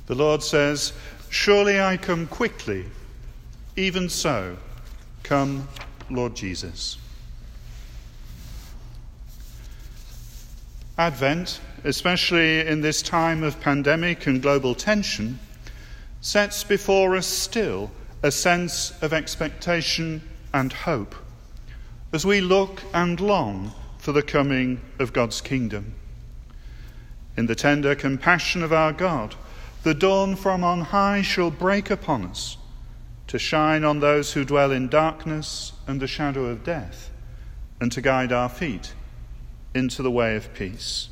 The Lord says, "Surely I come quickly. Even so, come, Lord Jesus." Advent, especially in this time of pandemic and global tension, sets before us still a sense of expectation and hope as we look and long for the coming of God's kingdom. In the tender compassion of our God, the dawn from on high shall break upon us, to shine on those who dwell in darkness and the shadow of death, and to guide our feet into the way of peace.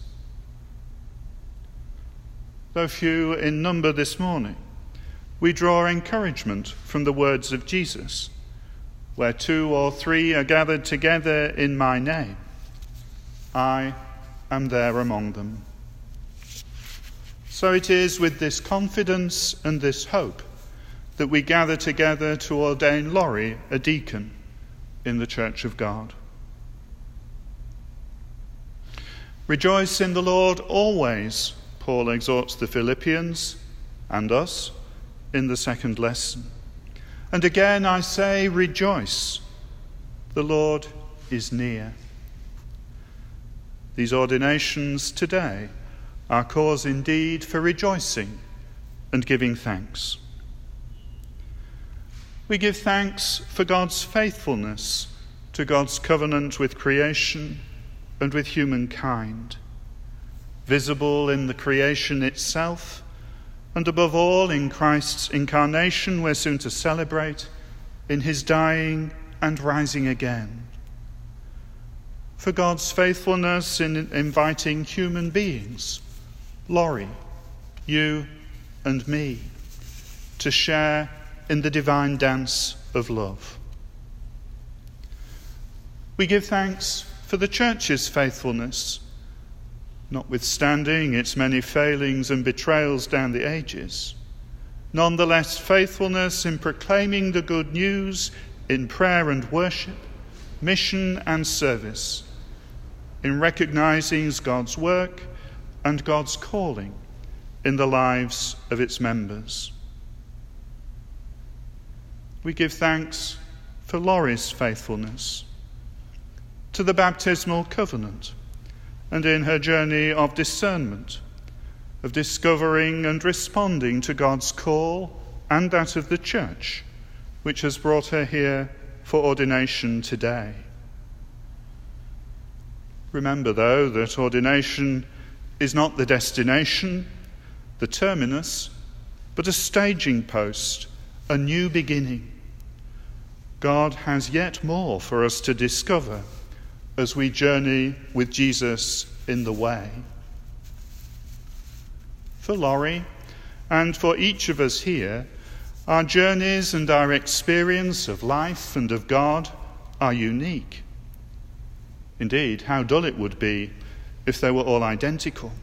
Though few in number this morning, we draw encouragement from the words of Jesus, "Where 2 or 3 are gathered together in my name, I am there among them." So it is with this confidence and this hope that we gather together to ordain Laurie a deacon in the Church of God. Rejoice in the Lord always, Paul exhorts the Philippians and us in the second lesson. And again I say, rejoice. The Lord is near. These ordinations today are cause indeed for rejoicing and giving thanks. We give thanks for God's faithfulness to God's covenant with creation and with humankind, visible in the creation itself, and above all in Christ's incarnation we're soon to celebrate, in his dying and rising again. For God's faithfulness in inviting human beings, Laurie, you and me, to share in the divine dance of love. We give thanks for the Church's faithfulness, notwithstanding its many failings and betrayals down the ages. Nonetheless, faithfulness in proclaiming the good news in prayer and worship, mission and service, in recognizing God's work and God's calling in the lives of its members. We give thanks for Laurie's faithfulness to the baptismal covenant and in her journey of discernment, of discovering and responding to God's call and that of the Church, which has brought her here for ordination today. Remember, though, that ordination is not the destination, the terminus, but a staging post, a new beginning. God has yet more for us to discover as we journey with Jesus in the way. For Laurie, and for each of us here, our journeys and our experience of life and of God are unique. Indeed, how dull it would be if they were all identical.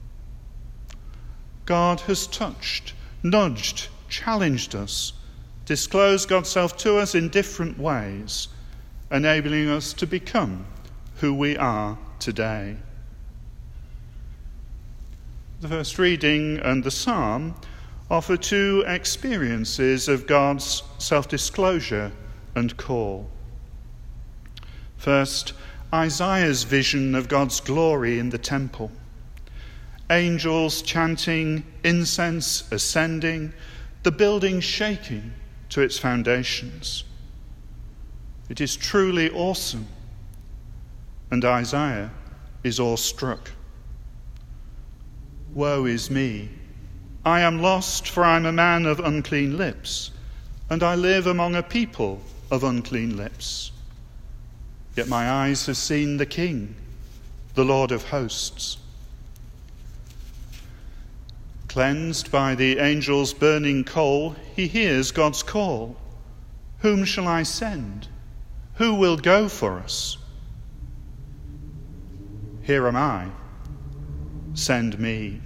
God has touched, nudged, challenged us, disclosed God's self to us in different ways, enabling us to become who we are today. The first reading and the psalm offer 2 experiences of God's self-disclosure and call. First, Isaiah's vision of God's glory in the temple. Angels chanting, incense ascending, the building shaking to its foundations. It is truly awesome, and Isaiah is awestruck. Woe is me! I am lost, for I am a man of unclean lips, and I live among a people of unclean lips. Yet my eyes have seen the King, the Lord of hosts. Cleansed by the angel's burning coal, he hears God's call. Whom shall I send? Who will go for us? Here am I. Send me.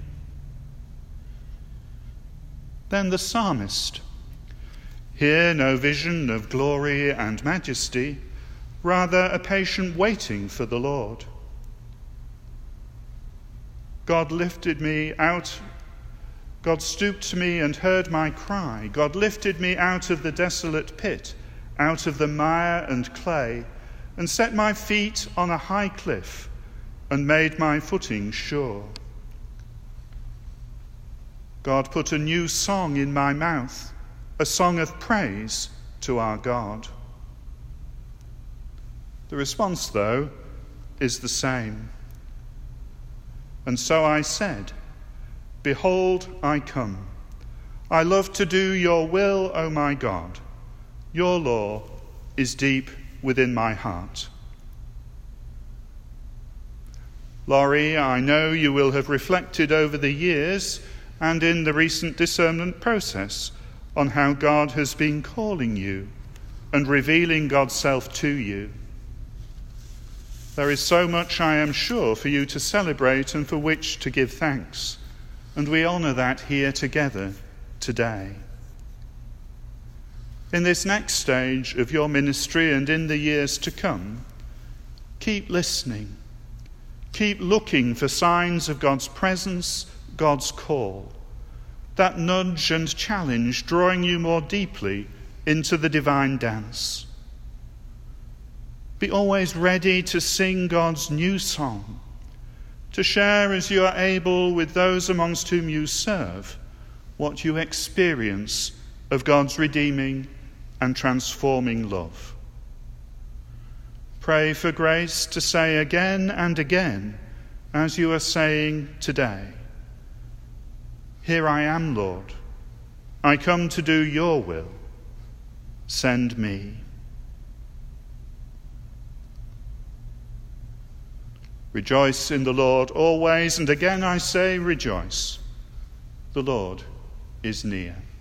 Then the psalmist. Here no vision of glory and majesty, rather a patient waiting for the Lord. God lifted me out God stooped to me and heard my cry. God lifted me out of the desolate pit, out of the mire and clay, and set my feet on a high cliff and made my footing sure. God put a new song in my mouth, a song of praise to our God. The response, though, is the same. And so I said, "Behold, I come. I love to do your will, O my God. Your law is deep within my heart." Laurie, I know you will have reflected over the years and in the recent discernment process on how God has been calling you and revealing God's self to you. There is so much, I am sure, for you to celebrate and for which to give thanks, and we honour that here together today. In this next stage of your ministry and in the years to come, keep listening. Keep looking for signs of God's presence, God's call, that nudge and challenge drawing you more deeply into the divine dance. Be always ready to sing God's new song, to share as you are able with those amongst whom you serve what you experience of God's redeeming and transforming love. Pray for grace to say again and again, as you are saying today, "Here I am, Lord. I come to do your will. Send me." Rejoice in the Lord always, and again I say rejoice. The Lord is near.